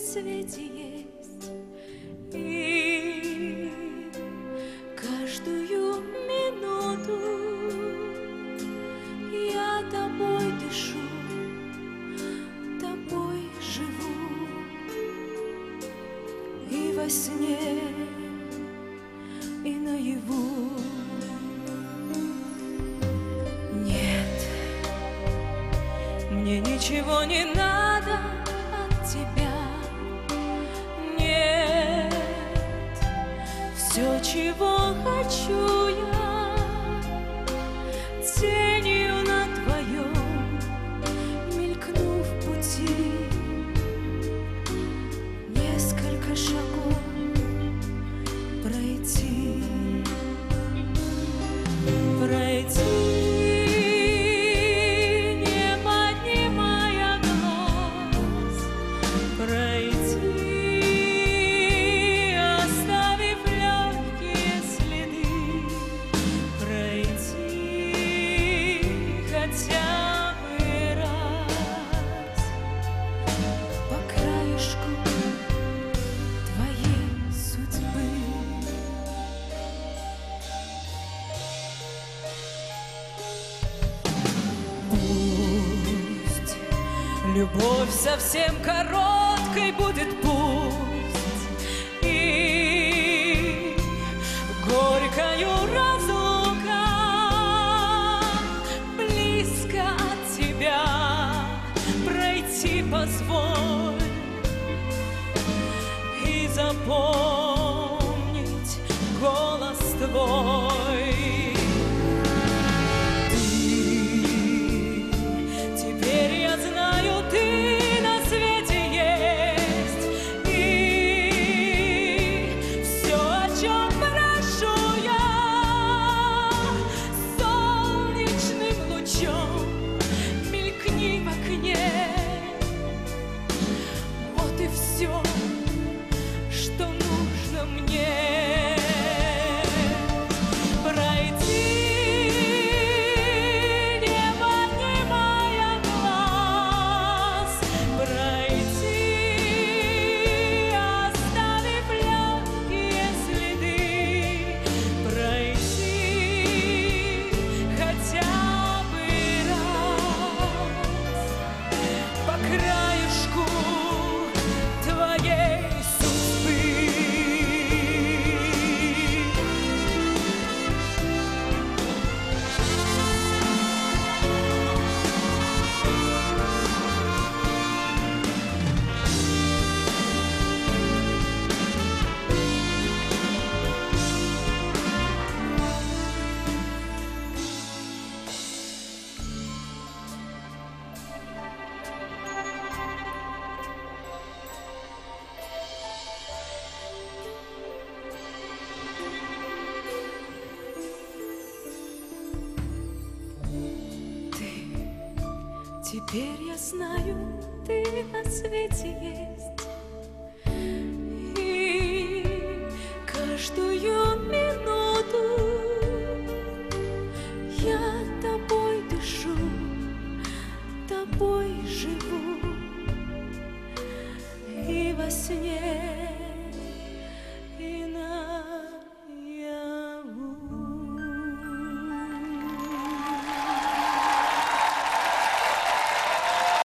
свете есть, и каждую минуту я тобой дышу, тобой живу, и во сне, и наяву. Нет, мне ничего не надо от тебя. Нет, все, чего хочу я, тенью на твоем мелькну в пути, несколько шагов пройти, не поднимая глаз, пройти, оставив легкие следы, пройти хотя бы раз по краешку твоей судьбы. Пусть любовь совсем короткой будет, пусть и горькою разлука, близко от тебя пройти позволь и запомнить голос твой. Вот и все, что нужно мне. Пройти, не поднимая глаз, пройти, оставив легкие следы, пройти хотя бы раз по краешку твоей судьбы. Теперь я знаю, ты на свете есть, и каждую минуту я тобой дышу, тобой живу, и во сне,